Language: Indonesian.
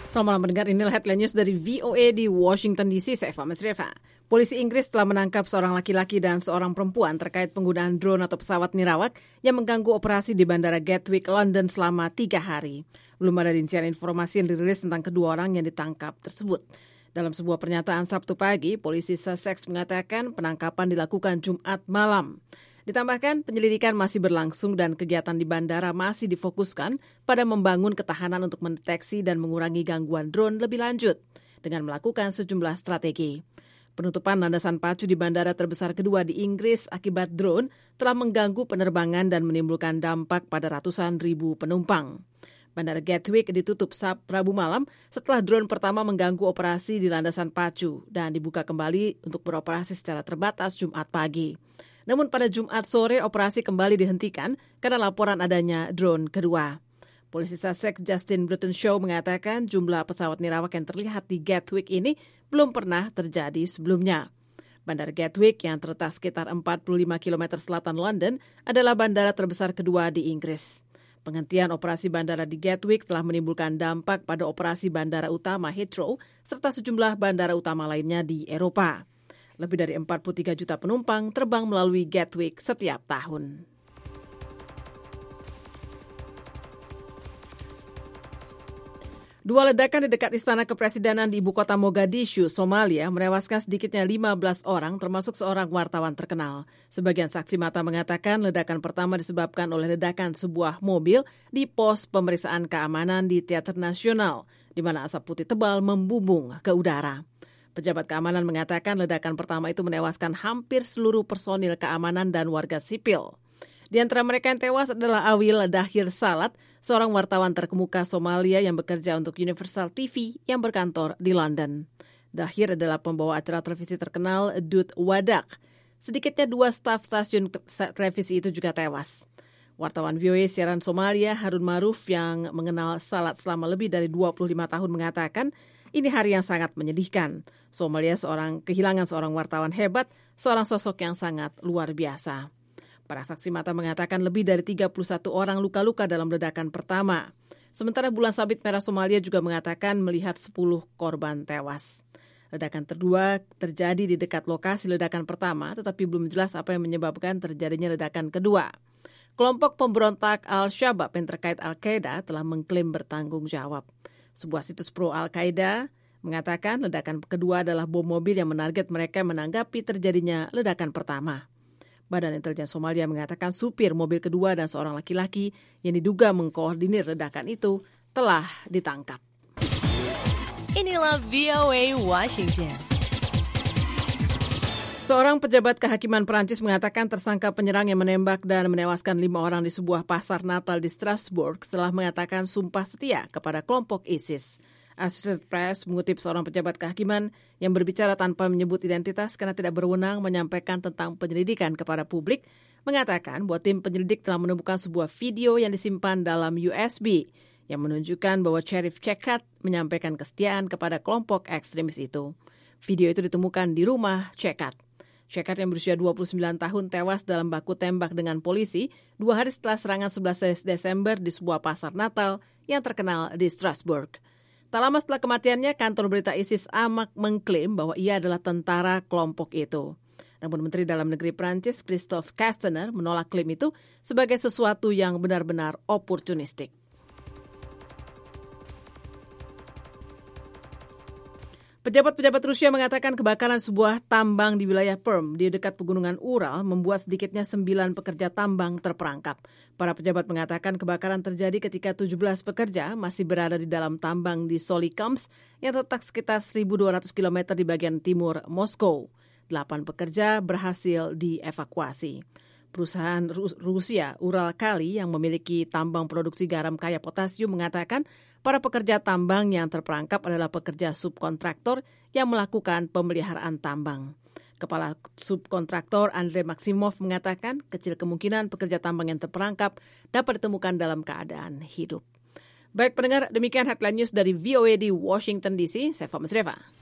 Selamat malam pendengar, inilah headline news dari VOA di Washington DC. Saya Eva Mesreva. Polisi Inggris telah menangkap seorang laki-laki dan seorang perempuan terkait penggunaan drone atau pesawat nirawak yang mengganggu operasi di Bandara Gatwick, London selama 3 hari. Belum ada rincian informasi yang dirilis tentang kedua orang yang ditangkap tersebut. Dalam sebuah pernyataan Sabtu pagi, polisi Sussex mengatakan penangkapan dilakukan Jumat malam. Ditambahkan, penyelidikan masih berlangsung dan kegiatan di bandara masih difokuskan pada membangun ketahanan untuk mendeteksi dan mengurangi gangguan drone lebih lanjut dengan melakukan sejumlah strategi. Penutupan landasan pacu di bandara terbesar kedua di Inggris akibat drone telah mengganggu penerbangan dan menimbulkan dampak pada ratusan ribu penumpang. Bandara Gatwick ditutup Rabu malam setelah drone pertama mengganggu operasi di landasan pacu dan dibuka kembali untuk beroperasi secara terbatas Jumat pagi. Namun pada Jumat sore operasi kembali dihentikan karena laporan adanya drone kedua. Polisi Sussex Justin Brittenshaw mengatakan jumlah pesawat nirawak yang terlihat di Gatwick ini belum pernah terjadi sebelumnya. Bandara Gatwick yang terletak sekitar 45 km selatan London adalah bandara terbesar kedua di Inggris. Penghentian operasi bandara di Gatwick telah menimbulkan dampak pada operasi bandara utama Heathrow serta sejumlah bandara utama lainnya di Eropa. Lebih dari 43 juta penumpang terbang melalui Gatwick setiap tahun. Dua ledakan di dekat Istana Kepresidenan di ibu kota Mogadishu, Somalia, menewaskan sedikitnya 15 orang, termasuk seorang wartawan terkenal. Sebagian saksi mata mengatakan ledakan pertama disebabkan oleh ledakan sebuah mobil di pos pemeriksaan keamanan di Teater Nasional, di mana asap putih tebal membumbung ke udara. Pejabat keamanan mengatakan ledakan pertama itu menewaskan hampir seluruh personil keamanan dan warga sipil. Di antara mereka yang tewas adalah Awil Dahir Salat, seorang wartawan terkemuka Somalia yang bekerja untuk Universal TV yang berkantor di London. Dahir adalah pembawa acara televisi terkenal Dut Wadak. Sedikitnya 2 staf stasiun televisi itu juga tewas. Wartawan VOA siaran Somalia Harun Maruf yang mengenal Salat selama lebih dari 25 tahun mengatakan ini hari yang sangat menyedihkan. Somalia kehilangan seorang wartawan hebat, seorang sosok yang sangat luar biasa. Para saksi mata mengatakan lebih dari 31 orang luka-luka dalam ledakan pertama. Sementara Bulan Sabit Merah Somalia juga mengatakan melihat 10 korban tewas. Ledakan kedua terjadi di dekat lokasi ledakan pertama, tetapi belum jelas apa yang menyebabkan terjadinya ledakan kedua. Kelompok pemberontak Al-Shabaab yang terkait Al-Qaeda telah mengklaim bertanggung jawab. Sebuah situs pro Al-Qaeda mengatakan ledakan kedua adalah bom mobil yang menarget mereka menanggapi terjadinya ledakan pertama. Badan Intelijen Somalia mengatakan supir mobil kedua dan seorang laki-laki yang diduga mengkoordinir ledakan itu telah ditangkap. Inilah VOA Washington. Seorang pejabat kehakiman Perancis mengatakan tersangka penyerang yang menembak dan menewaskan 5 orang di sebuah pasar Natal di Strasbourg telah mengatakan sumpah setia kepada kelompok ISIS. Associated Press mengutip seorang pejabat kehakiman yang berbicara tanpa menyebut identitas karena tidak berwenang menyampaikan tentang penyelidikan kepada publik, mengatakan bahwa tim penyelidik telah menemukan sebuah video yang disimpan dalam USB yang menunjukkan bahwa Sheriff Cekat menyampaikan kesetiaan kepada kelompok ekstremis itu. Video itu ditemukan di rumah Cekat. Cekat yang berusia 29 tahun tewas dalam baku tembak dengan polisi 2 hari setelah serangan 11 Desember di sebuah pasar Natal yang terkenal di Strasbourg. Tak lama setelah kematiannya, kantor berita ISIS Amaq mengklaim bahwa ia adalah tentara kelompok itu. Namun Menteri Dalam Negeri Prancis Christophe Castaner menolak klaim itu sebagai sesuatu yang benar-benar oportunistik. Pejabat-pejabat Rusia mengatakan kebakaran sebuah tambang di wilayah Perm di dekat pegunungan Ural membuat sedikitnya 9 pekerja tambang terperangkap. Para pejabat mengatakan kebakaran terjadi ketika 17 pekerja masih berada di dalam tambang di Solikamsk yang terletak sekitar 1.200 km di bagian timur Moskow. 8 pekerja berhasil dievakuasi. Perusahaan Rusia Ural Kali yang memiliki tambang produksi garam kaya potasium mengatakan para pekerja tambang yang terperangkap adalah pekerja subkontraktor yang melakukan pemeliharaan tambang. Kepala subkontraktor Andrei Maximov mengatakan kecil kemungkinan pekerja tambang yang terperangkap dapat ditemukan dalam keadaan hidup. Baik pendengar, demikian headline news dari VOA di Washington DC. Saya Eva Mesreva.